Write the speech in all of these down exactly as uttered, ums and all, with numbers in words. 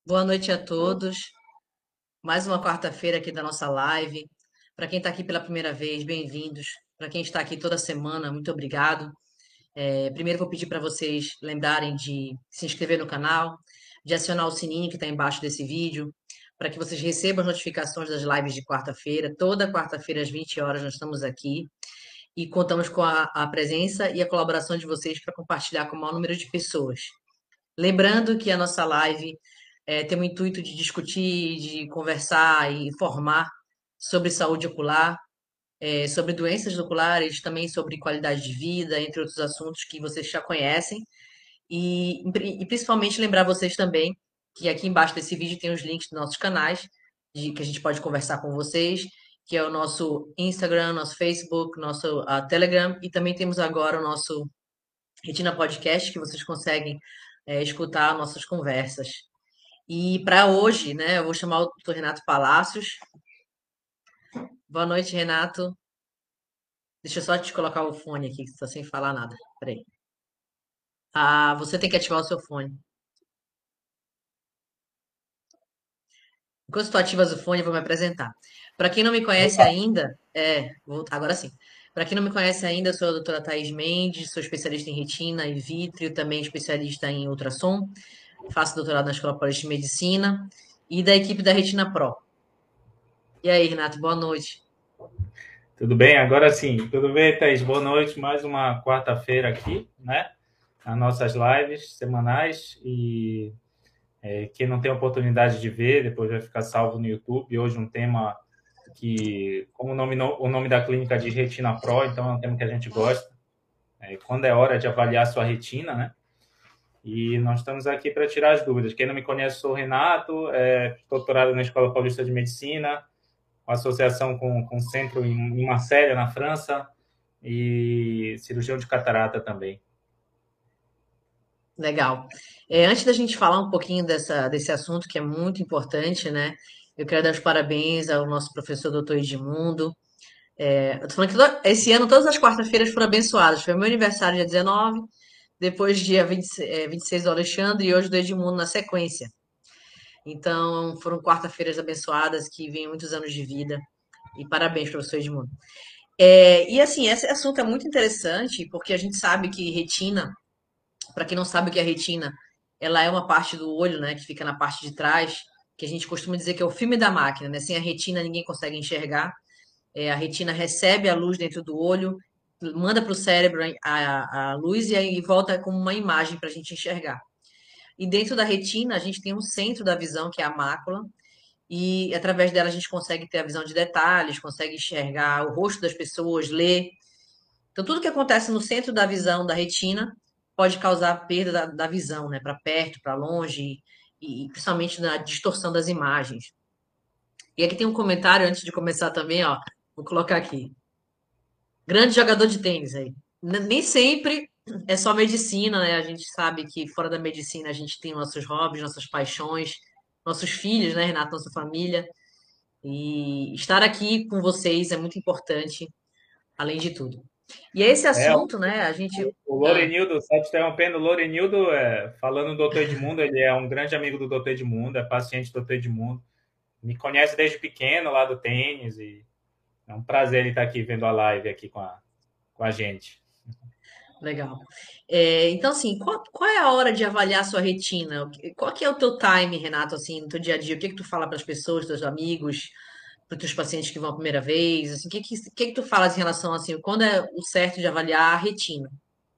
Boa noite a todos. Mais uma quarta-feira aqui da nossa live. Para quem está aqui pela primeira vez, bem-vindos. Para quem está aqui toda semana, muito obrigado. É, primeiro vou pedir para vocês lembrarem de se inscrever no canal, de acionar o sininho que está embaixo desse vídeo, para que vocês recebam as notificações das lives de quarta-feira. Toda quarta-feira às vinte horas nós estamos aqui e contamos com a, a presença e a colaboração de vocês para compartilhar com o maior número de pessoas. Lembrando que a nossa live eh, tem o intuito de discutir, de conversar e informar sobre saúde ocular, eh, sobre doenças oculares, também sobre qualidade de vida, entre outros assuntos que vocês já conhecem. E, e principalmente lembrar vocês também que aqui embaixo desse vídeo tem os links dos nossos canais, de, que a gente pode conversar com vocês, que é o nosso Instagram, nosso Facebook, nosso ah, Telegram, e também temos agora o nosso Retina Podcast, que vocês conseguem é, escutar nossas conversas. E para hoje, né, eu vou chamar o doutor Renato Palacios. Boa noite, Renato. Deixa eu só te colocar o fone aqui, que você está sem falar nada. Peraí. Ah, você tem que ativar o seu fone. Enquanto tu ativas o fone, eu vou me apresentar. Para quem não me conhece Opa, ainda, é, vou- agora sim. Para quem não me conhece ainda, eu sou a doutora Thaís Mendes, sou especialista em retina e vítreo, também especialista em ultrassom. Faço doutorado na Escola Paulista de Medicina e da equipe da Retina Pro. E aí, Renato, boa noite. tudo bem? Agora sim, tudo bem, Thaís? Boa noite, mais uma quarta-feira aqui, né? Nas nossas lives semanais e é, quem não tem oportunidade de ver, depois vai ficar salvo no YouTube. Hoje um tema que, como o nome, o nome da clínica diz Retina Pro, então é um tema que a gente gosta. É, quando é hora de avaliar a sua retina, né? E nós estamos aqui para tirar as dúvidas. Quem não me conhece, sou o Renato, é, doutorado na Escola Paulista de Medicina, uma associação com, com centro em, em Marselha, na França, e cirurgião de catarata também. Legal. É, antes da gente falar um pouquinho dessa, desse assunto que é muito importante, né? Eu quero dar os parabéns ao nosso professor doutor Edmundo. É, eu tô falando que to- esse ano todas as quartas-feiras foram abençoadas. Foi meu aniversário dia dezenove, depois dia vinte, é, vinte e seis do Alexandre e hoje do Edmundo na sequência. Então foram quarta-feiras abençoadas que vêm muitos anos de vida. E parabéns, professor Edmundo. É, e assim, esse assunto é muito interessante porque a gente sabe que retina, para quem não sabe o que é retina, ela é uma parte do olho, né, que fica na parte de trás, que a gente costuma dizer que é o filme da máquina, né? Sem a retina ninguém consegue enxergar. É, a retina recebe a luz dentro do olho, manda para o cérebro a, a luz e aí volta como uma imagem para a gente enxergar. E dentro da retina a gente tem um centro da visão que é a mácula, e através dela a gente consegue ter a visão de detalhes, consegue enxergar o rosto das pessoas, ler. Então, tudo que acontece no centro da visão da retina pode causar perda da, da visão, né? Para perto, para longe, e, e principalmente na distorção das imagens. E aqui tem um comentário antes de começar também, ó. Vou colocar aqui. Grande jogador de tênis aí. N- Nem sempre é só medicina, né? A gente sabe que fora da medicina a gente tem nossos hobbies, nossas paixões, nossos filhos, né, Renato, nossa família. E estar aqui com vocês é muito importante, além de tudo. E esse É, assunto, né, a gente. o Ah, Lorenildo, só te interrompendo, o Lorenildo, é, falando do doutor Edmundo, ele é um grande amigo do doutor Edmundo, é paciente do doutor Edmundo, me conhece desde pequeno lá do tênis, e é um prazer ele estar aqui vendo a live aqui com a, com a gente. legal. É, então, assim, qual, qual é a hora de avaliar a sua retina? O que- Qual que é o teu time, Renato, assim, no teu dia a dia? O que que tu fala para as pessoas, teus amigos, para os teus pacientes que vão a primeira vez? Assim, o que que, o que que tu falas em relação, assim, quando é o certo de avaliar a retina?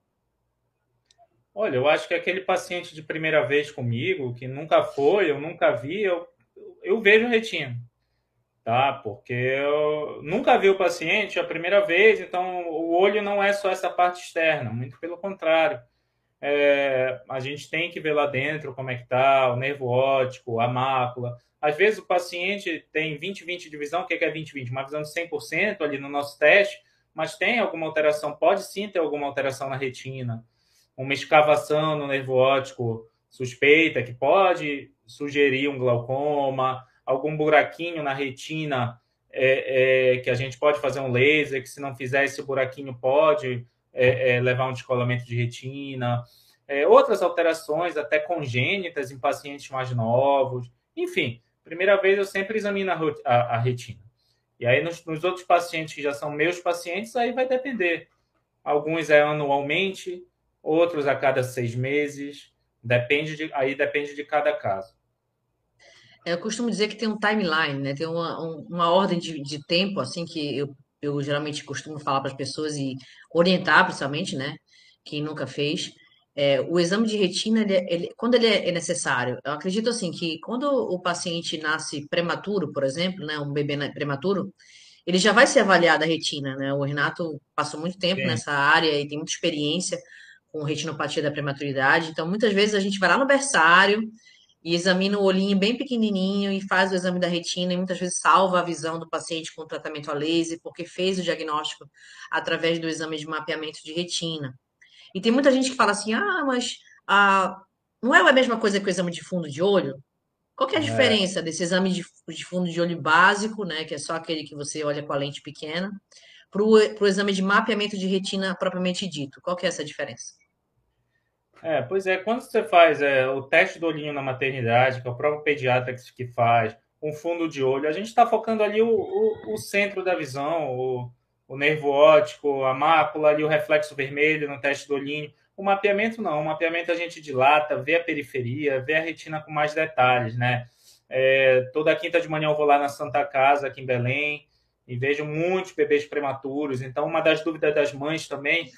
Olha, eu acho que aquele paciente de primeira vez comigo, que nunca foi, eu nunca vi, eu, eu vejo retina. Tá? Porque eu nunca vi o paciente a primeira vez, então o olho não é só essa parte externa, muito pelo contrário. É, a gente tem que ver lá dentro como é que tá, o nervo óptico, a mácula. Às vezes o paciente tem vinte vinte de visão, o que é vinte vinte? Uma visão de cem por cento ali no nosso teste, mas tem alguma alteração, pode sim ter alguma alteração na retina, uma escavação no nervo óptico suspeita, que pode sugerir um glaucoma, algum buraquinho na retina, é, é, que a gente pode fazer um laser, que se não fizer esse buraquinho pode é, é, levar um descolamento de retina. é, outras alterações, até congênitas em pacientes mais novos. Enfim, primeira vez eu sempre examino a, a, a retina. E aí, nos, nos outros pacientes que já são meus pacientes, aí vai depender. Alguns é anualmente, outros a cada seis meses. Depende de, aí depende de cada caso. Eu costumo dizer que tem um timeline, né? Tem uma, um- uma ordem de, de tempo, assim, que eu, eu geralmente costumo falar para as pessoas e orientar, principalmente, né? Quem nunca fez. É, o exame de retina, ele, é- ele- quando ele é é necessário? Eu acredito, assim, que quando o paciente nasce prematuro, por exemplo, né? Um bebê na- prematuro, ele já vai ser avaliado a retina, né? O Renato passou muito tempo Sim. nessa área e tem muita experiência com retinopatia da prematuridade. Então, muitas vezes a gente vai lá no berçário e examina o olhinho bem pequenininho e faz o exame da retina e muitas vezes salva a visão do paciente com tratamento a laser, porque fez o diagnóstico através do exame de mapeamento de retina. E tem muita gente que fala assim: ah, mas ah, não é a mesma coisa que o exame de fundo de olho? Qual que é a É, diferença desse exame de, de fundo de olho básico, né, que é só aquele que você olha com a lente pequena, para o exame de mapeamento de retina propriamente dito? Qual que é essa diferença? é, pois é, quando você faz é, o teste do olhinho na maternidade, que é o próprio pediatra que, que faz, um fundo de olho, a gente está focando ali o, o, o centro da visão, o, o nervo óptico, a mácula, ali o reflexo vermelho no teste do olhinho. O mapeamento não, o mapeamento a gente dilata, vê a periferia, vê a retina com mais detalhes, né? É, toda quinta de manhã eu vou lá na Santa Casa, aqui em Belém, e vejo muitos bebês prematuros. Então, uma das dúvidas das mães também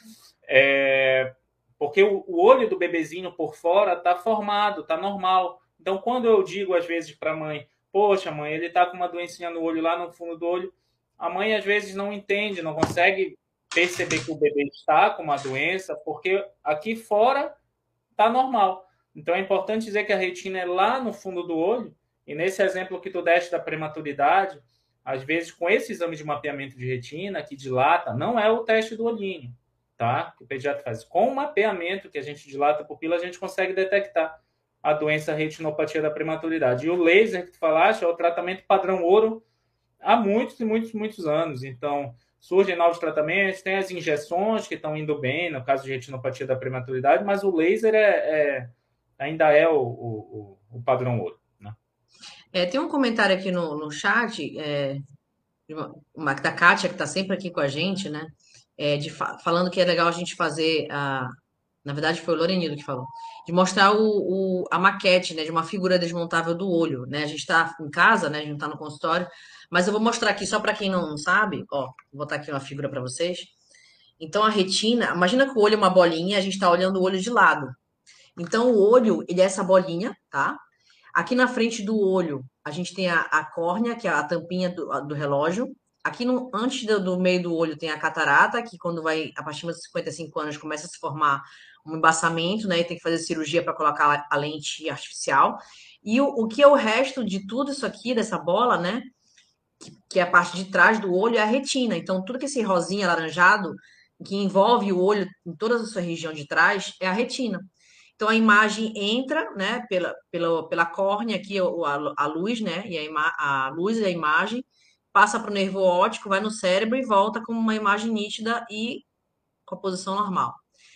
é porque o, o olho do bebezinho por fora está formado, está normal. Então, quando eu digo às vezes para a mãe, poxa, mãe, ele está com uma doencinha no olho, lá no fundo do olho, a mãe às vezes não entende, não consegue perceber que o bebê está com uma doença, porque aqui fora está normal. Então, é importante dizer que a retina é lá no fundo do olho, e nesse exemplo que tu deste da prematuridade, às vezes com esse exame de mapeamento de retina, que dilata, não é o teste do olhinho, tá? Que o pediatra faz. Com o mapeamento que a gente dilata a pupila, a gente consegue detectar a doença retinopatia da prematuridade. E o laser que tu falaste é o tratamento padrão ouro há muitos e muitos, muitos anos. Então, surgem novos tratamentos, tem as injeções que estão indo bem, no caso de retinopatia da prematuridade, mas o laser é, é ainda é o, o, o padrão ouro. Né? É, tem um comentário aqui no, no chat, é, de uma, uma- da Kátia, que está sempre aqui com a gente, né? É, de, fa- falando que é legal a gente fazer a. Na verdade, foi o Lorenildo que falou. De mostrar o, o- a maquete, né? De uma figura desmontável do olho, né? A gente está em casa, né? A gente não está no consultório. Mas eu vou mostrar aqui, só para quem não sabe, ó. Vou botar aqui uma figura para vocês. Então, a retina, imagina que o olho é uma bolinha, a gente está olhando o olho de lado. Então, o olho, ele é essa bolinha, tá? Aqui na frente do olho, a gente tem a, a córnea, que é a tampinha do, a- do relógio. Aqui no, antes do, do meio do olho tem a catarata, que quando vai, a partir dos cinquenta e cinco anos, começa a se formar um embaçamento, né? E tem que fazer cirurgia para colocar a, a lente artificial. E o, o que é o resto de tudo isso aqui, dessa bola, né? Que, que é a parte de trás do olho, é a retina. Então, tudo que esse rosinha alaranjado, que envolve o olho em toda a sua região de trás, é a retina. Então a imagem entra, né, pela, pela, pela córnea aqui, a, a luz, né, e a, ima, a luz e a imagem passa para o nervo óptico, vai no cérebro e volta com uma imagem nítida e com a posição normal.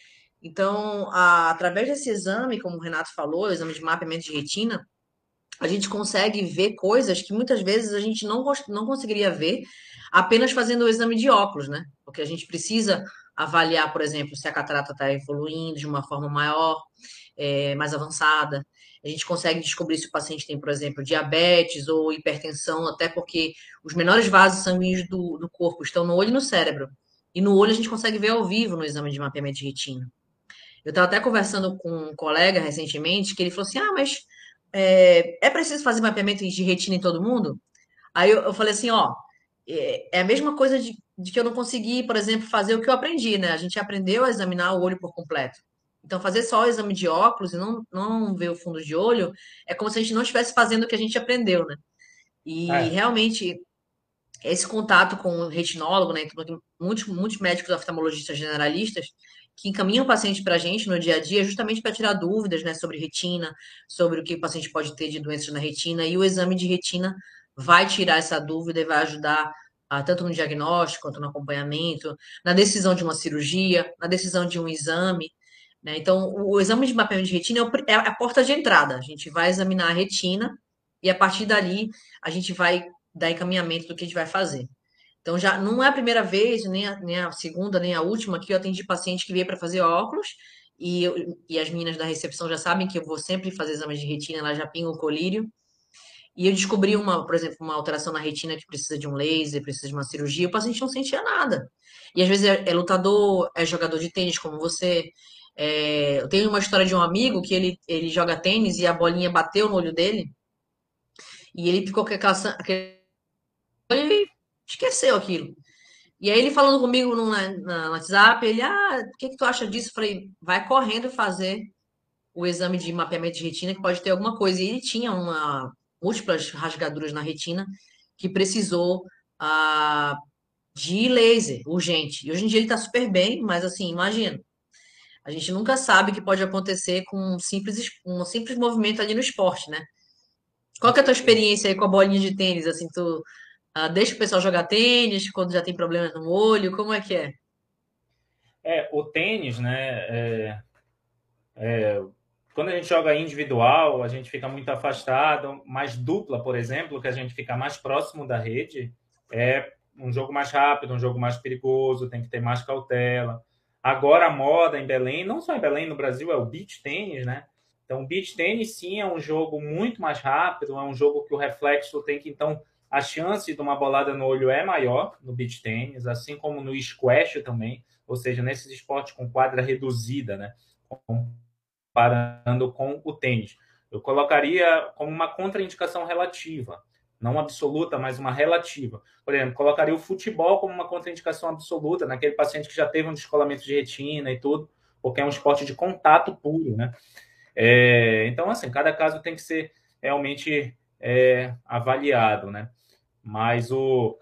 Então, a, através desse exame, como o Renato falou, o exame de mapeamento de retina, a gente consegue ver coisas que muitas vezes a gente não, não conseguiria ver apenas fazendo o exame de óculos, né? Porque a gente precisa avaliar, por exemplo, se a catarata está evoluindo de uma forma maior, é, mais avançada. A gente consegue descobrir se o paciente tem, por exemplo, diabetes ou hipertensão, até porque os menores vasos sanguíneos do, do corpo estão no olho e no cérebro. E no olho a gente consegue ver ao vivo no exame de mapeamento de retina. Eu estava até conversando com um colega recentemente que ele falou assim: ah, mas é, é preciso fazer mapeamento de retina em todo mundo? Aí eu, eu falei assim: ó, é, é a mesma coisa de, de que eu não consegui, por exemplo, fazer o que eu aprendi, né? A gente aprendeu a examinar o olho por completo. Então, fazer só o exame de óculos e não, não ver o fundo de olho é como se a gente não estivesse fazendo o que a gente aprendeu, né? E É, realmente, esse contato com o retinólogo, né? Então, muitos, muitos médicos oftalmologistas generalistas que encaminham o paciente para a gente no dia a dia justamente para tirar dúvidas, né, sobre retina, sobre o que o paciente pode ter de doenças na retina, e o exame de retina vai tirar essa dúvida e vai ajudar ah, tanto no diagnóstico quanto no acompanhamento, na decisão de uma cirurgia, na decisão de um exame. né? Então, o, o exame de mapeamento de retina é, o pri- é a porta de entrada. A gente vai examinar a retina e a partir dali a gente vai dar encaminhamento do que a gente vai fazer. Então, já não é a primeira vez, nem a, nem a segunda, nem a última que eu atendi paciente que veio para fazer óculos e, eu- e as meninas da recepção já sabem que eu vou sempre fazer exames de retina, elas já pingam o colírio. E eu descobri uma, por exemplo, uma alteração na retina que precisa de um laser, precisa de uma cirurgia, o paciente não sentia nada. E às vezes é, é lutador, é jogador de tênis como você. É, eu tenho uma história de um amigo que ele, ele joga tênis e a bolinha bateu no olho dele e ele ficou com aquela, san- aquele, ele esqueceu aquilo. E aí ele falando comigo no, na, na- no WhatsApp, ele, ah, o que que tu acha disso? Eu falei, vai correndo fazer o exame de mapeamento de retina que pode ter alguma coisa. E ele tinha uma múltiplas rasgaduras na retina que precisou ah, de laser urgente. E hoje em dia ele está super bem, mas assim, imagina, a gente nunca sabe o que pode acontecer com um simples, es- um simples movimento ali no esporte, né? Qual Com que é a tua certeza. experiência aí com a bolinha de tênis? Assim, tu ah, deixa o pessoal jogar tênis quando já tem problemas no olho? Como é que é? É, o tênis, né? é, Quando a gente joga individual, a gente fica muito afastado, mas dupla, por exemplo, que a gente fica mais próximo da rede, é um jogo mais rápido, um jogo mais perigoso, tem que ter mais cautela. Agora a moda em Belém, não só em Belém, no Brasil, é o beach tênis, né? Então, o beach tênis sim é um jogo muito mais rápido, é um jogo que o reflexo tem que, então, a chance de uma bolada no olho é maior no beach tênis, assim como no squash também, ou seja, nesses esportes com quadra reduzida, né? Comparando com o tênis. Eu colocaria como uma contraindicação relativa, não absoluta, mas uma relativa. Por exemplo, colocaria o futebol como uma contraindicação absoluta, naquele paciente que já teve um descolamento de retina e tudo, porque é um esporte de contato puro, né? É, então, assim, cada caso tem que ser realmente é, avaliado, né? Mas o,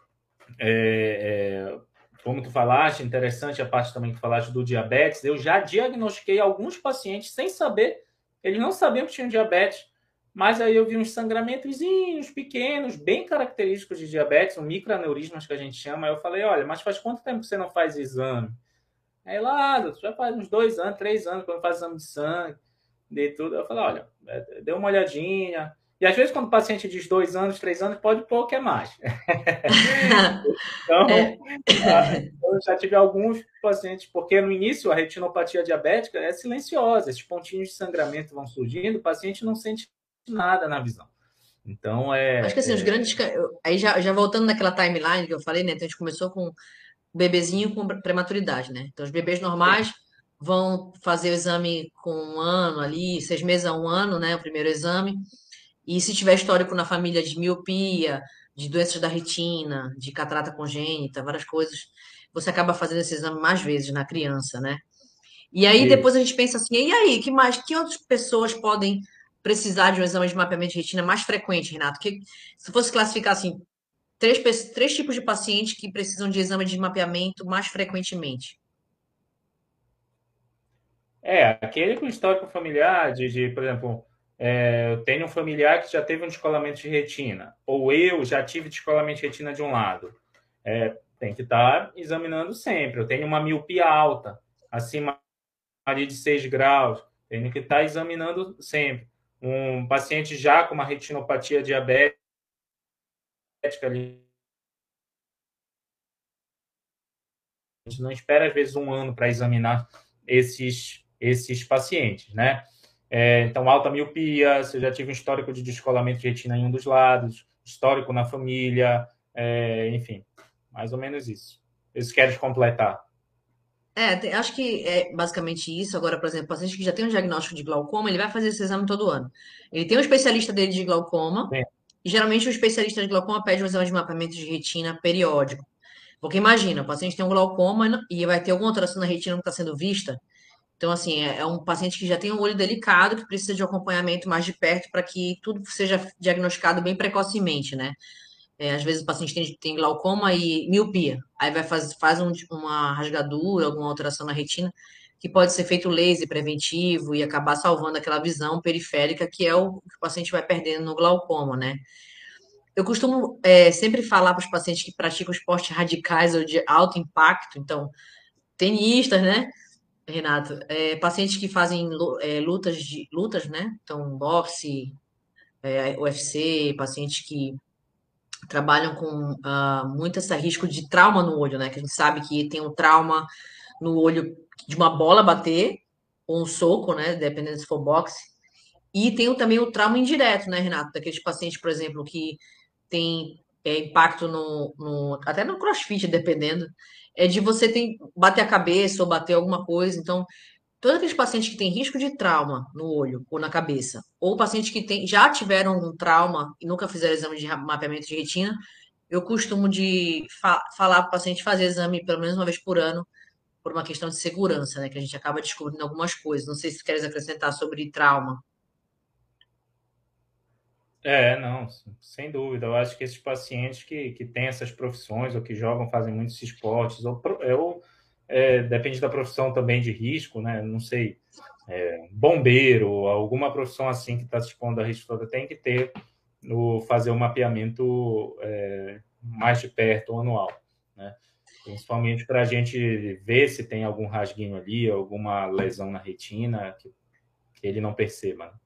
é, é, como tu falaste, interessante a parte também que falaste do diabetes, eu já diagnostiquei alguns pacientes sem saber, eles não sabiam que tinham diabetes, mas aí eu vi uns sangramentozinhos pequenos, bem característicos de diabetes, um microaneurismas que a gente chama, aí eu falei, olha, mas faz quanto tempo que você não faz exame? Aí lá, ah, já faz uns dois anos, três anos que eu não faço exame de sangue, de tudo. Eu falei, olha, dê uma olhadinha. E às vezes quando o paciente diz dois anos, três anos, pode pôr que é mais. Então, É, eu já tive alguns pacientes, porque no início a retinopatia diabética é silenciosa, esses pontinhos de sangramento vão surgindo, o paciente não sente nada na visão. Então, acho que assim, os é, grandes. ca- eu- Aí já, já voltando naquela timeline que eu falei, né? Então a gente começou com o bebezinho com prematuridade, né? Então os bebês é, normais vão fazer o exame com um ano ali, seis meses a um ano, né? O primeiro exame. E se tiver histórico na família de miopia, de doenças da retina, de catarata congênita, várias coisas, você acaba fazendo esse exame mais vezes na criança, né? E aí depois a isso. gente pensa assim, e aí, que mais, que outras pessoas podem precisar de um exame de mapeamento de retina mais frequente, Renato? Que, se fosse classificar assim, três, pe- três tipos de pacientes que precisam de exame de mapeamento mais frequentemente. É, aquele com histórico familiar, de, de, por exemplo, é, eu tenho um familiar que já teve um descolamento de retina, ou eu já tive descolamento de retina de um lado. É, tem que estar examinando sempre. Eu tenho uma miopia alta, acima ali de seis graus, tenho que estar examinando sempre. Um paciente já com uma retinopatia diabética ali, a gente não espera às vezes um ano para examinar esses, esses pacientes, né? É, então, alta miopia, se eu já tive um histórico de descolamento de retina em um dos lados, histórico na família, é, enfim, mais ou menos isso. Eles querem completar. É, tem- acho que é basicamente isso. Agora, por exemplo, o paciente que já tem um diagnóstico de glaucoma, ele vai fazer esse exame todo ano. Ele tem um especialista dele de glaucoma, Sim, e geralmente o especialista de glaucoma pede um exame de mapeamento de retina periódico. Porque imagina, o paciente tem um glaucoma e não- e vai ter alguma alteração na retina que está sendo vista. Então, assim, é, é um paciente que já tem um olho delicado, que precisa de um acompanhamento mais de perto para que tudo seja diagnosticado bem precocemente, né? É, às vezes o paciente tem, tem glaucoma e miopia. Aí vai faz, faz um- uma rasgadura, alguma alteração na retina, que pode ser feito laser preventivo e acabar salvando aquela visão periférica, que é o que o paciente vai perdendo no glaucoma, né? Eu costumo é, sempre falar para os pacientes que praticam esportes radicais ou de alto impacto, então, tenistas, né? Renato, é, pacientes que fazem lu- é, lutas, de, lutas, né? Então, boxe, é, U F C, pacientes que trabalham com ah, muito esse risco de trauma no olho, né? Que a gente sabe que tem um trauma no olho de uma bola bater, ou um soco, né? Dependendo se for boxe. E tem o- também o trauma indireto, né, Renato? Daqueles pacientes, por exemplo, que tem é, impacto no, no- até no CrossFit, dependendo, é de você tem, bater a cabeça ou bater alguma coisa. Então, todos aqueles pacientes que têm risco de trauma no olho ou na cabeça, ou pacientes que tem, já tiveram um trauma e nunca fizeram exame de ra- mapeamento de retina, eu costumo de fa- falar para o paciente fazer exame pelo menos uma vez por ano, por uma questão de segurança, né? Que a gente acaba descobrindo algumas coisas. Não sei se queres acrescentar sobre trauma. É, não, sem dúvida. Eu acho que esses pacientes que, que têm essas profissões ou que jogam, fazem muitos esportes, ou, pro- ou é, depende da profissão também de risco, né? Não sei, é, bombeiro, alguma profissão assim que está se expondo a risco todo, tem que ter no fazer o mapeamento é, mais de perto, anual, né? Principalmente para a gente ver se tem algum rasguinho ali, alguma lesão na retina que, que ele não perceba, né?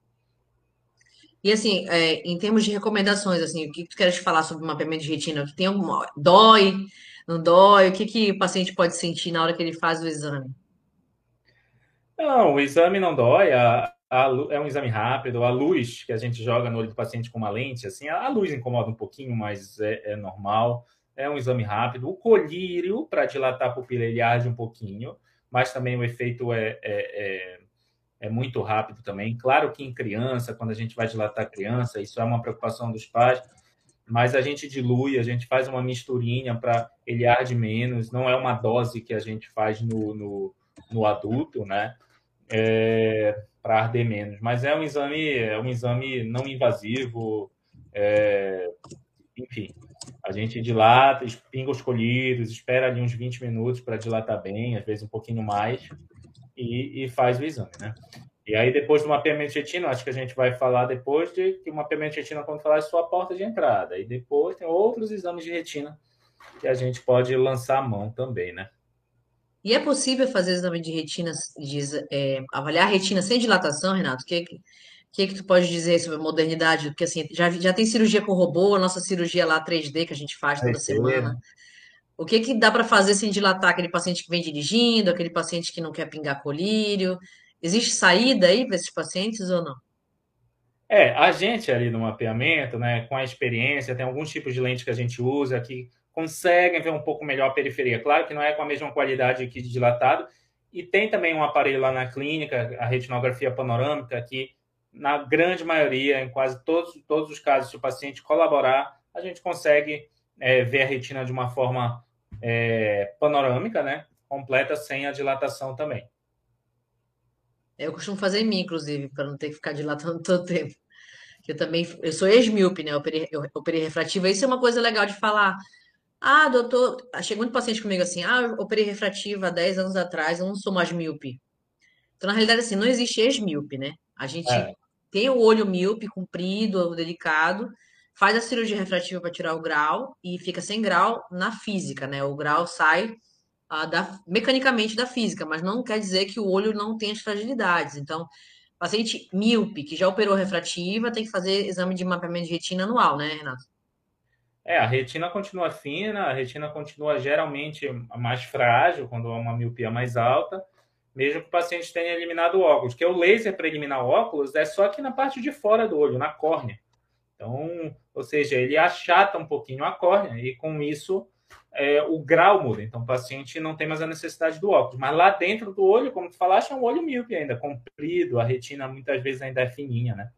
E assim, é, em termos de recomendações, assim, o que tu queres falar sobre o mapeamento de retina? Que tem alguma, dói, não dói? O que que o paciente pode sentir na hora que ele faz o exame? Não, o exame não dói, a, a lu- é um exame rápido, a luz que a gente joga no olho do paciente com uma lente, assim, a, a luz incomoda um pouquinho, mas é, é normal, é um exame rápido. O colírio, para dilatar a pupila, ele arde um pouquinho, mas também o efeito é, é, é, é muito rápido também. Claro que em criança, quando a gente vai dilatar a criança, isso é uma preocupação dos pais, mas a gente dilui, a gente faz uma misturinha para ele arde menos, não é uma dose que a gente faz no, no, no adulto, né? É, para arder menos. Mas é um exame, é um exame não invasivo, é, enfim. A gente dilata, pinga os colírios, espera ali uns vinte minutos para dilatar bem, às vezes um pouquinho mais, e, e faz o exame, né? E aí, depois do mapeamento de retina, acho que a gente vai falar depois de que o mapeamento de retina, quando falar, é só a porta de entrada. E depois tem outros exames de retina que a gente pode lançar a mão também, né? E é possível fazer exame de retina, de, é, avaliar a retina sem dilatação, Renato? O que, que que tu pode dizer sobre a modernidade? Porque assim, já, já tem cirurgia com robô, a nossa cirurgia lá três D que a gente faz toda três D, semana. né? O que que dá para fazer sem dilatar aquele paciente que vem dirigindo, aquele paciente que não quer pingar colírio? Existe saída aí para esses pacientes ou não? É, a gente ali no mapeamento, né, com a experiência, tem alguns tipos de lente que a gente usa que conseguem ver um pouco melhor a periferia. Claro que não é com a mesma qualidade aqui de dilatado. E tem também um aparelho lá na clínica, a retinografia panorâmica, que na grande maioria, em quase todos, todos os casos, se o paciente colaborar, a gente consegue é, ver a retina de uma forma é, panorâmica, né, completa, sem a dilatação também. Eu costumo fazer em mim, inclusive, para não ter que ficar dilatando todo o tempo. Que eu também, eu sou ex-míope, né? Eu operei, eu operei refrativa. Isso é uma coisa legal de falar. Ah, doutor, chega muito paciente comigo assim, ah, eu operei refrativa há dez anos atrás, eu não sou mais míope. Então, na realidade, assim, não existe ex-míope, né? A gente É, tem o olho míope, comprido, delicado, faz a cirurgia refrativa para tirar o grau e fica sem grau na física, né? O grau sai ah, da- mecanicamente da física, mas não quer dizer que o olho não tenha as fragilidades. Então, paciente míope que já operou refrativa tem que fazer exame de mapeamento de retina anual, né, Renato? É, a retina continua fina, a retina continua geralmente mais frágil quando há uma miopia mais alta, mesmo que o paciente tenha eliminado o óculos, que o laser para eliminar o óculos é só aqui na parte de fora do olho, na córnea. Então, ou seja, ele achata um pouquinho a córnea e com isso é, o grau muda. Então, o paciente não tem mais a necessidade do óculos. Mas lá dentro do olho, como tu falaste, é um olho míope ainda, comprido, a retina muitas vezes ainda é fininha, né?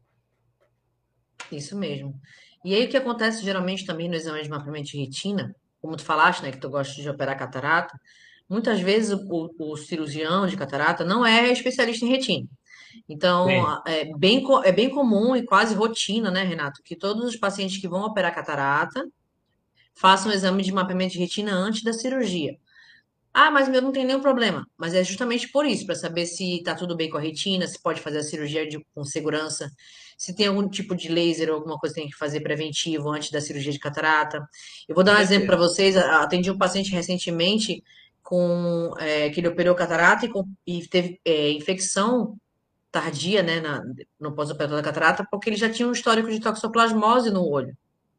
Isso mesmo. E aí o que acontece geralmente também no exame de mapeamento de retina, como tu falaste, né, que tu gosta de operar catarata, muitas vezes o, o cirurgião de catarata não é especialista em retina. Então, Sim. a- é bem, co- é bem comum e quase rotina, né, Renato, que todos os pacientes que vão operar catarata façam um exame de mapeamento de retina antes da cirurgia. Ah, mas meu não tem nenhum problema. Mas é justamente por isso, para saber se tá tudo bem com a retina, se pode fazer a cirurgia de- com segurança, se tem algum tipo de laser ou alguma coisa que tem que fazer preventivo antes da cirurgia de catarata. Eu vou Com dar um exemplo para certeza. vocês. A- Atendi um paciente recentemente com é, que ele operou catarata e, com- e teve é, infecção tardia, né, na- no pós-operatório da catarata, porque ele já tinha um histórico de toxoplasmose no olho.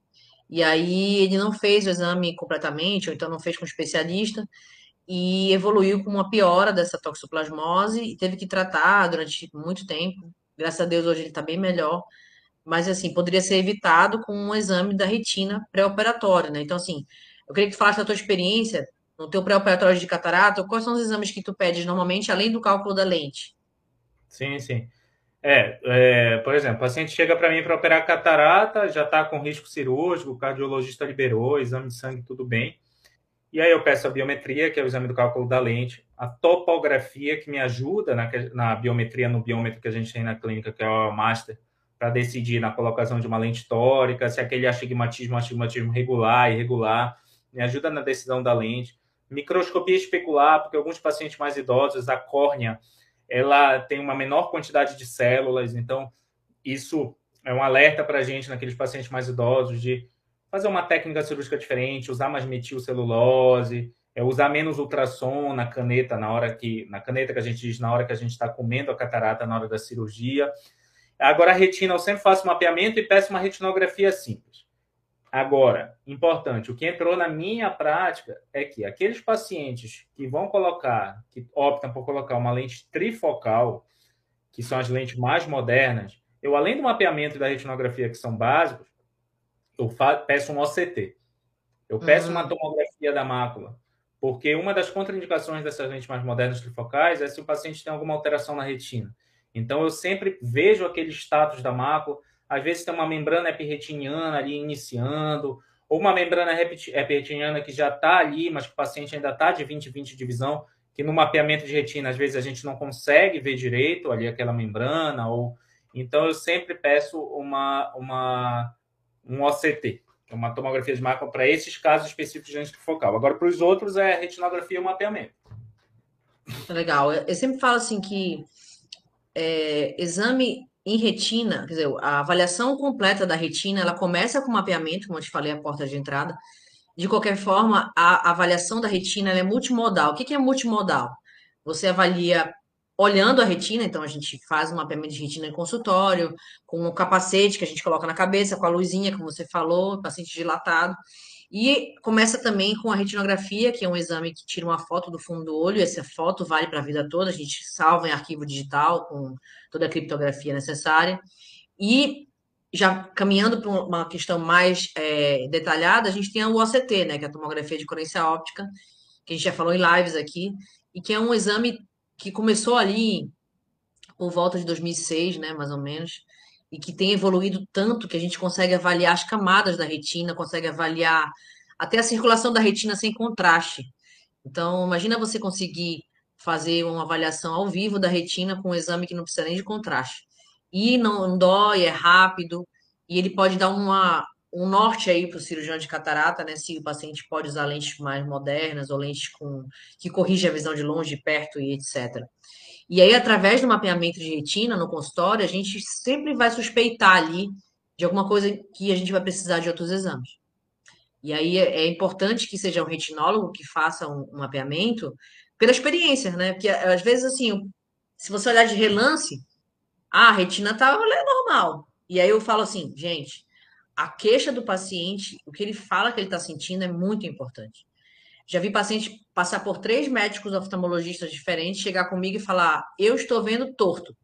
E aí ele não fez o exame completamente, ou então não fez com um especialista, e evoluiu com uma piora dessa toxoplasmose e teve que tratar durante muito tempo. Graças a Deus hoje ele está bem melhor, mas assim, poderia ser evitado com um exame da retina pré-operatório, né? Então assim, eu queria que tu falasse da tua experiência no teu pré-operatório de catarata, quais são os exames que tu pedes normalmente, além do cálculo da lente? Sim, sim. É, é, por exemplo, o paciente chega para mim para operar catarata, já está com risco cirúrgico, o cardiologista liberou, exame de sangue, tudo bem. E aí eu peço a biometria, que é o exame do cálculo da lente, a topografia, que me ajuda na, na biometria, no biômetro que a gente tem na clínica, que é o Master, para decidir na colocação de uma lente tórica, se aquele astigmatismo é um astigmatismo regular, irregular, me ajuda na decisão da lente. Microscopia especular, porque alguns pacientes mais idosos, a córnea, ela tem uma menor quantidade de células, então isso é um alerta para a gente naqueles pacientes mais idosos de fazer uma técnica cirúrgica diferente, usar mais metilcelulose, é, usar menos ultrassom na caneta na hora que na caneta que a gente diz na hora que a gente está comendo a catarata na hora da cirurgia. Agora a retina eu sempre faço mapeamento e peço uma retinografia simples. Agora, importante, o que entrou na minha prática é que aqueles pacientes que vão colocar, que optam por colocar uma lente trifocal, que são as lentes mais modernas, eu, além do mapeamento e da retinografia, que são básicos, eu peço um O C T. Eu peço uma Hum, tomografia da mácula, porque uma das contraindicações dessas lentes mais modernas trifocais é se o paciente tem alguma alteração na retina. Então, eu sempre vejo aquele status da mácula. Às vezes tem uma membrana epirretiniana ali iniciando, ou uma membrana epirretiniana que já está ali, mas que o paciente ainda está de vinte vinte de visão, que no mapeamento de retina, às vezes a gente não consegue ver direito ali aquela membrana. Ou Então, eu sempre peço uma, uma, um O C T, é uma tomografia de mácula para esses casos específicos de lente focal. Agora, para os outros, é retinografia e mapeamento. legal. Eu eu sempre falo assim que é, exame em retina, quer dizer, a avaliação completa da retina, ela começa com mapeamento, como eu te falei, a porta de entrada. De qualquer forma, a avaliação da retina ela é multimodal. O que que é multimodal? Você avalia olhando a retina, então a gente faz um mapeamento de retina em consultório, com o capacete que a gente coloca na cabeça, com a luzinha, como você falou, paciente dilatado. E começa também com a retinografia, que é um exame que tira uma foto do fundo do olho. Essa foto vale para a vida toda, a gente salva em arquivo digital com toda a criptografia necessária. E já caminhando para uma questão mais é, detalhada, a gente tem o O C T, né, que é a tomografia de coerência óptica, que a gente já falou em lives aqui, e que é um exame que começou ali por volta de dois mil e seis, né, mais ou menos, e que tem evoluído tanto que a gente consegue avaliar as camadas da retina, consegue avaliar até a circulação da retina sem contraste. Então, imagina você conseguir fazer uma avaliação ao vivo da retina com um exame que não precisa nem de contraste. E não dói, é rápido, e ele pode dar uma, um norte aí para o cirurgião de catarata, né? Se o paciente pode usar lentes mais modernas ou lentes com, que corrigem a visão de longe, de perto e etcétera. E aí, através do mapeamento de retina no consultório, a gente sempre vai suspeitar ali de alguma coisa que a gente vai precisar de outros exames. E aí é é importante que seja um retinólogo que faça um, um mapeamento pela experiência, né? Porque às vezes, assim, se você olhar de relance, ah, a retina tá normal. E aí eu falo assim, gente, a queixa do paciente, o que ele fala que ele está sentindo é muito importante. Já vi paciente passar por três médicos oftalmologistas diferentes, chegar comigo e falar, eu estou vendo torto.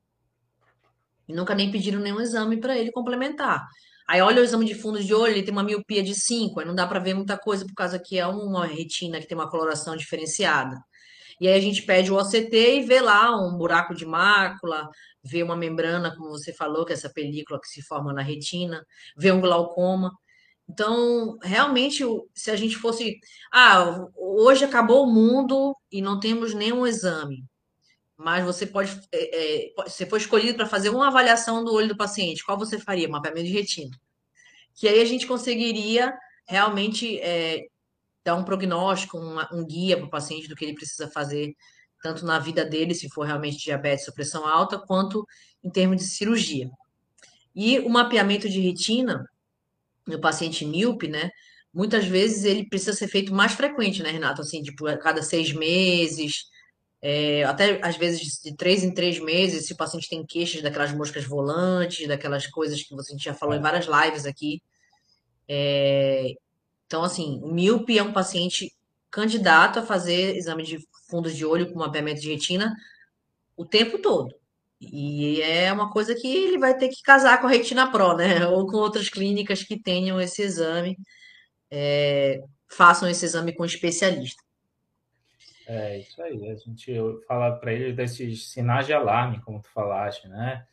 E nunca nem pediram nenhum exame para ele complementar. Aí olha o exame de fundo de olho, ele tem uma miopia de cinco, aí não dá para ver muita coisa por causa que é uma retina que tem uma coloração diferenciada. E aí a gente pede o O C T e vê lá um buraco de mácula, vê uma membrana, como você falou, que é essa película que se forma na retina, vê um glaucoma. Então, realmente, o- se a gente fosse, ah, hoje acabou o mundo e não temos nenhum exame, mas você pode, é, é, você foi escolhido para fazer uma avaliação do olho do paciente, qual você faria? Mapeamento de retina. Que aí a gente conseguiria realmente é, dar um prognóstico, uma- um guia para o paciente do que ele precisa fazer, tanto na vida dele, se for realmente diabetes ou pressão alta, quanto em termos de cirurgia. E o mapeamento de retina no paciente míope, né? muitas vezes ele precisa ser feito mais frequente, né, Renato? Assim, tipo, a cada seis meses, é, até às vezes de três em três meses, se o paciente tem queixas daquelas moscas volantes, daquelas coisas que você já falou em É, várias lives aqui. Então, assim, o míope é um paciente candidato a fazer exame de fundo de olho com mapeamento de retina o tempo todo. E é uma coisa que ele vai ter que casar com a Retina Pro, né? Ou com outras clínicas que tenham esse exame, façam esse exame com especialista. é isso aí. A gente fala para ele desses sinais de alarme, como tu falaste, né?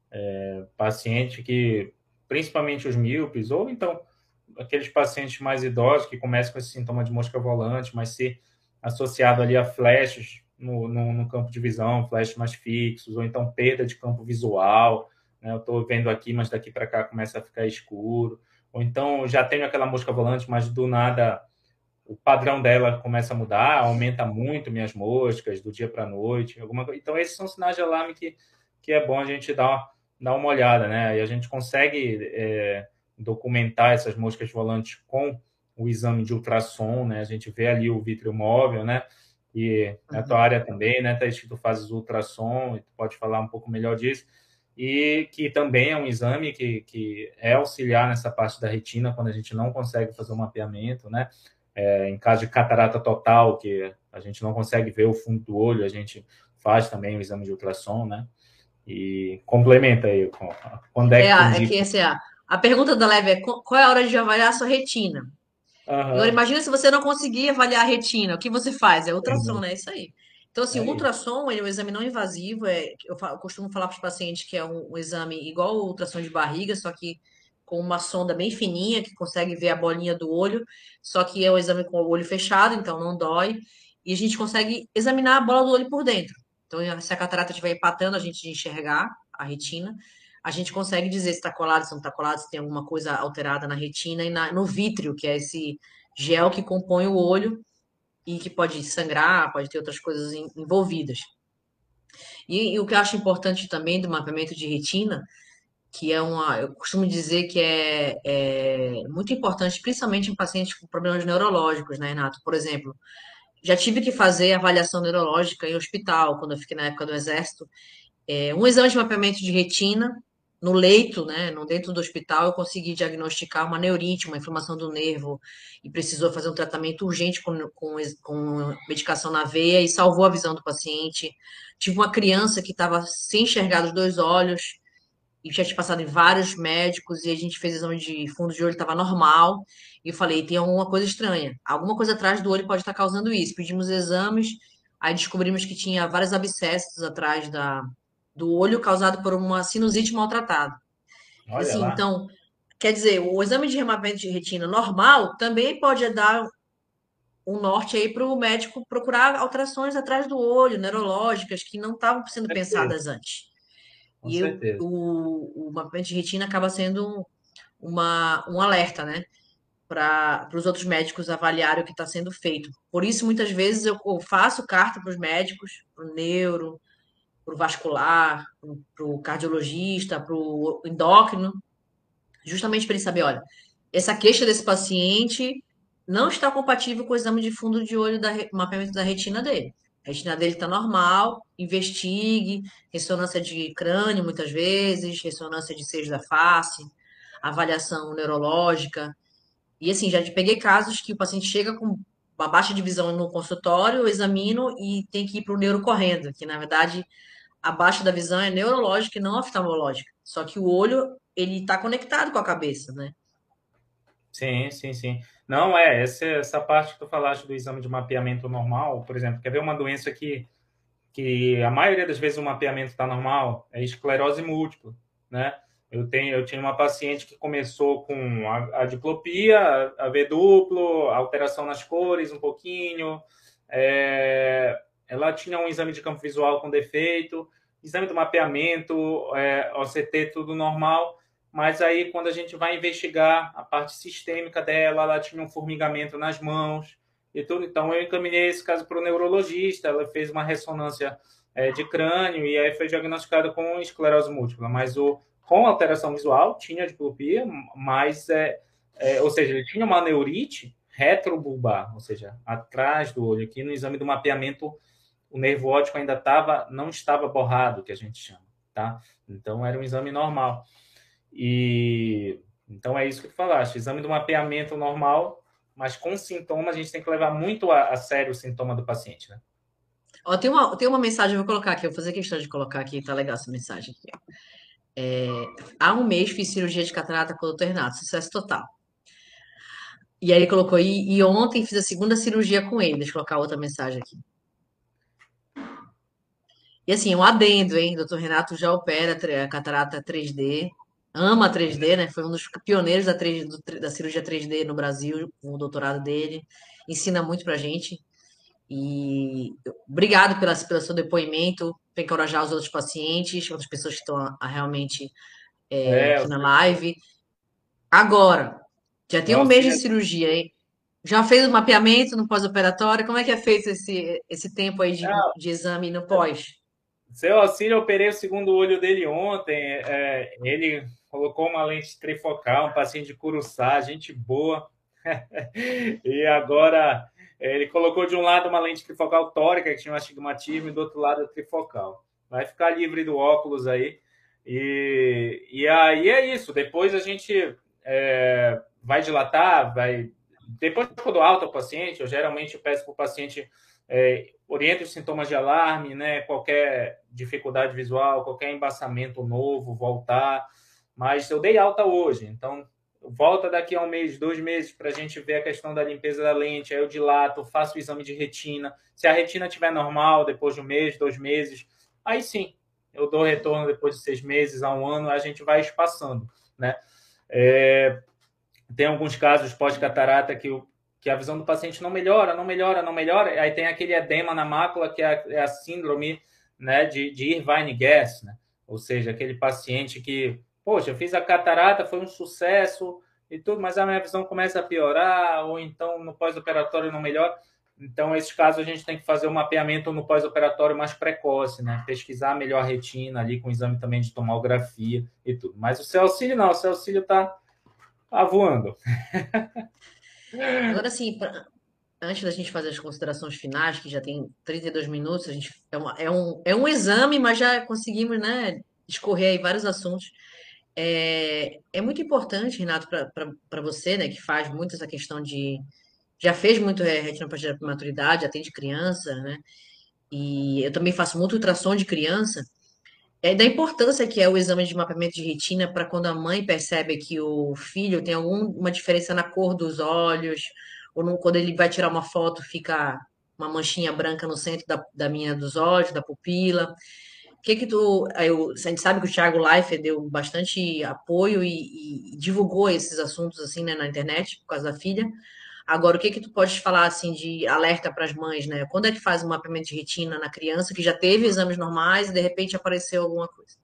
Paciente que, principalmente os míopes, ou então aqueles pacientes mais idosos que começam com esse sintoma de mosca volante, mas se associado ali a flashes no, no, no campo de visão, flashes mais fixos, ou então perda de campo visual, né? Eu estou vendo aqui, mas daqui para cá começa a ficar escuro, ou então já tenho aquela mosca volante, mas do nada o padrão dela começa a mudar, aumenta muito minhas moscas do dia para a noite, alguma coisa. Então esses são sinais de alarme que, que é bom a gente dar uma, dar uma olhada, né? E a gente consegue é, documentar essas moscas volantes com o exame de ultrassom, né? A gente vê ali o vítreo móvel, né? E na tua Uhum. área também, né, Thaís, que tu fazes ultrassom, e tu pode falar um pouco melhor disso, e que também é um exame que, que é auxiliar nessa parte da retina, quando a gente não consegue fazer o mapeamento, né? É, em caso de catarata total, que a gente não consegue ver o fundo do olho, a gente faz também o exame de ultrassom, né? E complementa aí, quando é É, que tu a- é que indica? assim, a, a pergunta da Leve é qu- qual é a hora de avaliar a sua retina? Agora, Aham, imagina se você não conseguir avaliar a retina, o que você faz? É ultrassom, verdade. né? É isso aí. Então, assim, o É isso. ultrassom, ele é um exame não invasivo, é, eu, fa- eu costumo falar para os pacientes que é um, um exame igual o ultrassom de barriga, só que com uma sonda bem fininha, que consegue ver a bolinha do olho, só que é um exame com o olho fechado, então não dói, e a gente consegue examinar a bola do olho por dentro. Então, se a catarata estiver empatando a gente de enxergar a retina, a gente consegue dizer se está colado, se não está colado, se tem alguma coisa alterada na retina e na- no vítreo, que é esse gel que compõe o olho e que pode sangrar, pode ter outras coisas en- envolvidas. E, e o que eu acho importante também do mapeamento de retina, que é uma, eu costumo dizer que é, é muito importante, principalmente em pacientes com problemas neurológicos, né, Renato? Por exemplo, já tive que fazer avaliação neurológica em hospital, quando eu fiquei na época do exército, é, um exame de mapeamento de retina no leito, né, no dentro do hospital, eu consegui diagnosticar uma neurite, uma inflamação do nervo, e precisou fazer um tratamento urgente com, com, com medicação na veia e salvou a visão do paciente. Tive uma criança que estava sem enxergar os dois olhos e já tinha passado em vários médicos e a gente fez exame de fundo de olho, estava normal. E eu falei, tem alguma coisa estranha. Alguma coisa atrás do olho pode estar causando isso. Pedimos exames, aí descobrimos que tinha vários abscessos atrás da, do olho causado por uma sinusite maltratada. E Olha assim, lá. então, quer dizer, o exame de remappamento de retina normal também pode dar um norte aí para o médico procurar alterações atrás do olho, neurológicas, que não estavam sendo Certeza, pensadas antes. com E o, certeza. o, o mapeamento de retina acaba sendo uma, um alerta, né? Para os outros médicos avaliarem o que está sendo feito. Por isso, muitas vezes, eu eu faço carta para os médicos, para o neuro, para o vascular, para o cardiologista, para o endócrino, justamente para ele saber, olha, essa queixa desse paciente não está compatível com o exame de fundo de olho da re- mapeamento da retina dele. A retina dele está normal, investigue, ressonância de crânio muitas vezes, ressonância de seios da face, avaliação neurológica. E assim, já peguei casos que o paciente chega com uma baixa de visão no consultório, eu examino e tem que ir para o neuro correndo, que na verdade a baixa da visão é neurológica e não oftalmológica. Só que o olho, ele está conectado com a cabeça, né? Sim, sim, sim. Não, é, essa, essa parte que tu falaste do exame de mapeamento normal, por exemplo, quer ver uma doença que, que a maioria das vezes o mapeamento está normal? É esclerose múltipla, né? Eu tenho, eu tinha uma paciente que começou com a, a diplopia, a V duplo, alteração nas cores um pouquinho, é, ela tinha um exame de campo visual com defeito, exame do mapeamento, é, O C T tudo normal, mas aí quando a gente vai investigar a parte sistêmica dela, ela tinha um formigamento nas mãos e tudo, então eu encaminhei esse caso para o neurologista, ela fez uma ressonância é, de crânio e aí foi diagnosticada com esclerose múltipla, mas o, com alteração visual, tinha diplopia, mas é, é, ou seja, ele tinha uma neurite retrobulbar, ou seja, atrás do olho. Aqui no exame do mapeamento, o nervo óptico ainda tava, não estava borrado, que a gente chama, tá? Então era um exame normal. E então é isso que tu falaste, exame do mapeamento normal, mas com sintoma a gente tem que levar muito a, a sério o sintoma do paciente, né? Ó, tem uma, tem uma mensagem, eu vou colocar aqui, eu vou fazer questão de colocar aqui, tá legal essa mensagem aqui, ó. Há um mês fiz cirurgia de catarata com o doutor Renato, sucesso total. E aí ele colocou, e, e ontem fiz a segunda cirurgia com ele. Deixa eu colocar outra mensagem aqui. E assim, um adendo, hein? doutor Renato já opera tre- catarata três D, ama três D, né? Foi um dos pioneiros da, três do tre- da cirurgia três D no Brasil, com o doutorado dele. Ensina muito pra gente. E obrigado pela, pelo seu depoimento, para encorajar os outros pacientes, outras pessoas que estão a- a realmente é, É, aqui o na seu, live. Agora, já meu tem um mês de auxílio, cirurgia, hein? Já fez o mapeamento no pós-operatório? Como é que é feito esse, esse tempo aí de, de exame no pós? seu auxílio, eu operei o segundo olho dele ontem. É, ele colocou uma lente trifocal, um paciente de Curuçá, gente boa. E agora ele colocou de um lado uma lente trifocal tórica, que tinha um astigmatismo, e do outro lado a trifocal. Vai ficar livre do óculos aí. E, e aí é isso. Depois a gente é, vai dilatar, vai. Depois, quando alta o paciente, eu geralmente peço para o paciente é, oriente os sintomas de alarme, né? Qualquer dificuldade visual, qualquer embaçamento novo, voltar. Mas eu dei alta hoje, então volta daqui a um mês, dois meses, para a gente ver a questão da limpeza da lente. Aí eu dilato, faço o exame de retina. Se a retina estiver normal, depois de um mês, dois meses, aí sim, eu dou retorno depois de seis meses a um ano, a gente vai espaçando, né? É, tem alguns casos pós-catarata que, o, que a visão do paciente não melhora, não melhora, não melhora. Aí tem aquele edema na mácula, que é a, é a síndrome, né, de, de Irvine-Guess, né? Ou seja, aquele paciente que, poxa, eu fiz a catarata, foi um sucesso e tudo, mas a minha visão começa a piorar, ou então no pós-operatório não melhora. Então, esses casos a gente tem que fazer um mapeamento no pós-operatório mais precoce, né? Pesquisar melhor a retina ali, com exame também de tomografia e tudo. Mas o seu auxílio não, o seu auxílio está tá voando. Agora, assim, pra- antes da gente fazer as considerações finais, que já tem trinta e dois minutos, a gente, é, uma- é um, é um exame, mas já conseguimos, né, discorrer aí vários assuntos. É, é muito importante, Renato, para você, né, que faz muito essa questão de. Já fez muito é, retinoplastia da prematuridade, atende criança, né? E eu também faço muito ultrassom de criança. É da importância que é o exame de mapeamento de retina para quando a mãe percebe que o filho tem alguma diferença na cor dos olhos, ou no- quando ele vai tirar uma foto, fica uma manchinha branca no centro da, da minha dos olhos, da pupila. O que que tu, aí eu- a gente sabe que o Thiago Leifert deu bastante apoio e, e divulgou esses assuntos assim, né, na internet por causa da filha. Agora, o que que tu pode falar assim de alerta para as mães, né? Quando é que faz um mapeamento de retina na criança que já teve exames normais e de repente apareceu alguma coisa?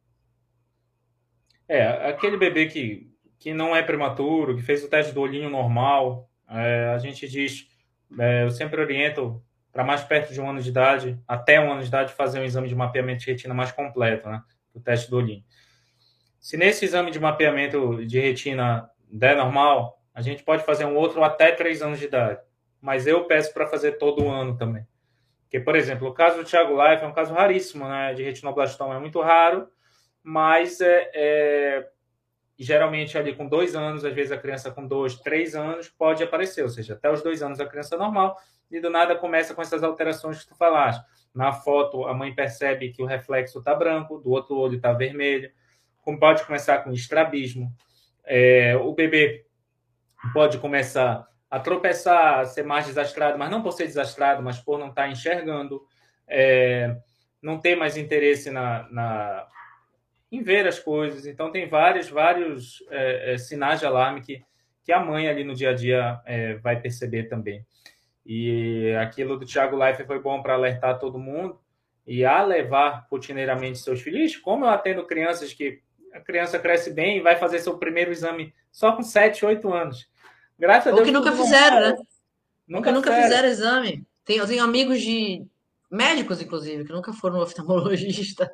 É, aquele bebê que, que não é prematuro, que fez o teste do olhinho normal, é, a gente diz, é, eu sempre oriento para mais perto de um ano de idade, até um ano de idade, fazer um exame de mapeamento de retina mais completo, né? O teste do olhinho. Se nesse exame de mapeamento de retina der normal, a gente pode fazer um outro até três anos de idade. Mas eu peço para fazer todo ano também. Porque, por exemplo, o caso do Thiago Life é um caso raríssimo, né? De retinoblastoma é muito raro, mas é, é, geralmente ali com dois anos, às vezes a criança com dois, três anos pode aparecer, ou seja, até os dois anos a criança é normal e do nada começa com essas alterações que tu falaste. Na foto a mãe percebe que o reflexo está branco, do outro olho está vermelho, como pode começar com estrabismo. É, o bebê pode começar a tropeçar, a ser mais desastrado, mas não por ser desastrado, mas por não estar enxergando, é, não ter mais interesse na, na, em ver as coisas. Então, tem vários, vários é, é, sinais de alarme que, que a mãe ali no dia a dia é, vai perceber também. E aquilo do Thiago Life foi bom para alertar todo mundo e a levar rotineiramente seus filhos. Como eu atendo crianças que a criança cresce bem e vai fazer seu primeiro exame só com sete, oito anos. Graças a Ou que Deus, nunca tudo fizeram, né? normal. Ou que Nunca nunca fizeram. fizeram exame. Tem, eu tenho amigos de médicos, inclusive, que nunca foram no oftalmologista.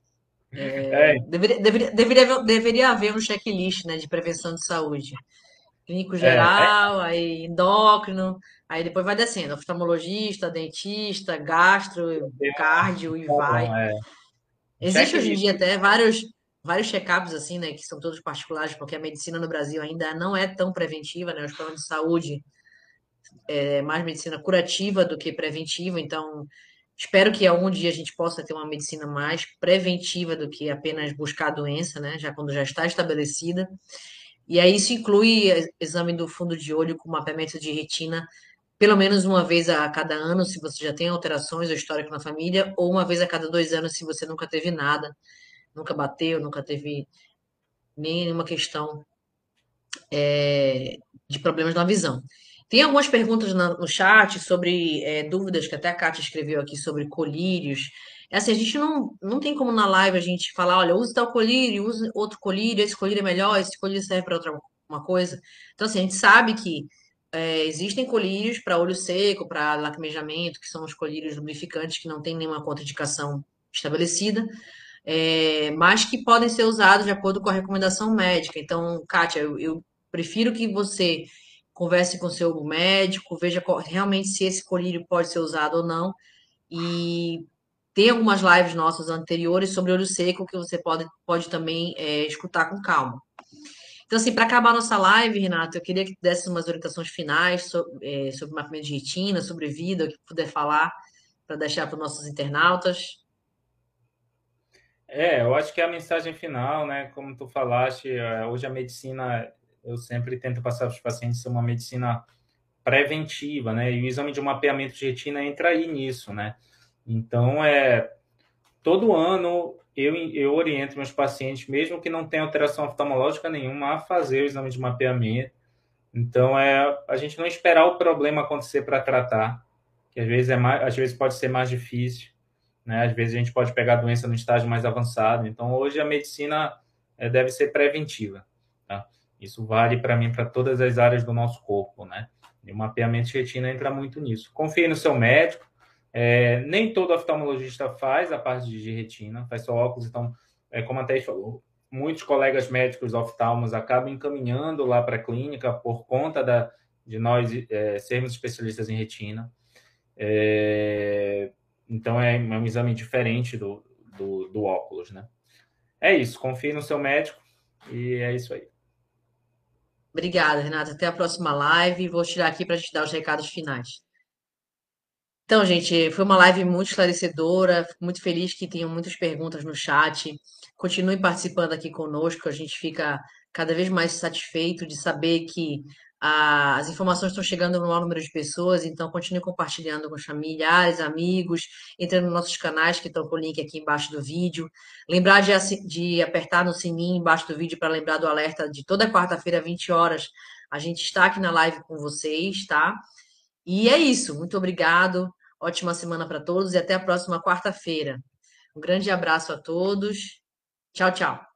É, Deveria, deveria, deveria, haver- deveria haver um checklist, né, de prevenção de saúde. clínico É, é, geral, aí endócrino, aí depois vai descendo, oftalmologista, dentista, gastro, tem cardio um e vai. padrão, é, um Existe hoje em checklist. dia até vários, vários check-ups, assim, né, que são todos particulares, porque a medicina no Brasil ainda não é tão preventiva, né, os problemas de saúde é mais medicina curativa do que preventiva, então espero que algum dia a gente possa ter uma medicina mais preventiva do que apenas buscar a doença, né, já quando já está estabelecida. E aí isso inclui exame do fundo de olho com mapeamento de retina pelo menos uma vez a cada ano, se você já tem alterações ou histórico na família, ou uma vez a cada dois anos, se você nunca teve nada, nunca bateu, nunca teve nenhuma questão é, de problemas na visão. Tem algumas perguntas na- no chat sobre é, dúvidas que até a Kátia escreveu aqui sobre colírios. É assim, a gente não, não tem como na live a gente falar, olha, use tal colírio, use outro colírio, esse colírio é melhor, esse colírio serve para outra uma coisa. Então, assim, a gente sabe que é, existem colírios para olho seco, para lacrimejamento, que são os colírios lubrificantes que não tem nenhuma contraindicação estabelecida, é, mas que podem ser usados de acordo com a recomendação médica. Então, Kátia, eu, eu prefiro que você converse com seu médico, veja qual- realmente se esse colírio pode ser usado ou não. E tem algumas lives nossas anteriores sobre olho seco que você pode, pode também é, escutar com calma. Então, assim, para acabar nossa live, Renato, eu queria que desse umas orientações finais sobre, é, sobre mapeamento de retina, sobre vida, o que puder falar, para deixar para os nossos internautas. É, eu acho que é a mensagem final, né? Como tu falaste, é, hoje a medicina, eu sempre tento passar para os pacientes ser uma medicina preventiva, né? E o exame de mapeamento de retina entra aí nisso, né? Então, é, todo ano eu, eu oriento meus pacientes, mesmo que não tenha alteração oftalmológica nenhuma, a fazer o exame de mapeamento. Então, é a gente não esperar o problema acontecer para tratar, que às vezes, é mais, às vezes pode ser mais difícil, né? Às vezes a gente pode pegar a doença no estágio mais avançado. Então, hoje a medicina é, deve ser preventiva, tá? Isso vale para mim para todas as áreas do nosso corpo, né? E o mapeamento de retina entra muito nisso. Confie no seu médico. É, nem todo oftalmologista faz a parte de retina, faz só óculos. Então, é, como a Thaís falou, muitos colegas médicos oftalmos acabam encaminhando lá para a clínica por conta da, de nós é, sermos especialistas em retina. É, então é, é um exame diferente do, do, do óculos, né? É isso, confie no seu médico e é isso aí. Obrigada, Renata. Até a próxima live. Vou tirar aqui para te dar os recados finais. Então, gente, foi uma live muito esclarecedora. Fico muito feliz que tenham muitas perguntas no chat. Continue participando aqui conosco. A gente fica cada vez mais satisfeito de saber que ah, as informações estão chegando no maior número de pessoas. Então, continue compartilhando com os familiares, amigos, entrando nos nossos canais que estão com o link aqui embaixo do vídeo. Lembrar de, assi- de apertar no sininho embaixo do vídeo para lembrar do alerta de toda quarta-feira, vinte horas. A gente está aqui na live com vocês, tá? E é isso. Muito obrigado. Ótima semana para todos e até a próxima quarta-feira. Um grande abraço a todos. Tchau, tchau.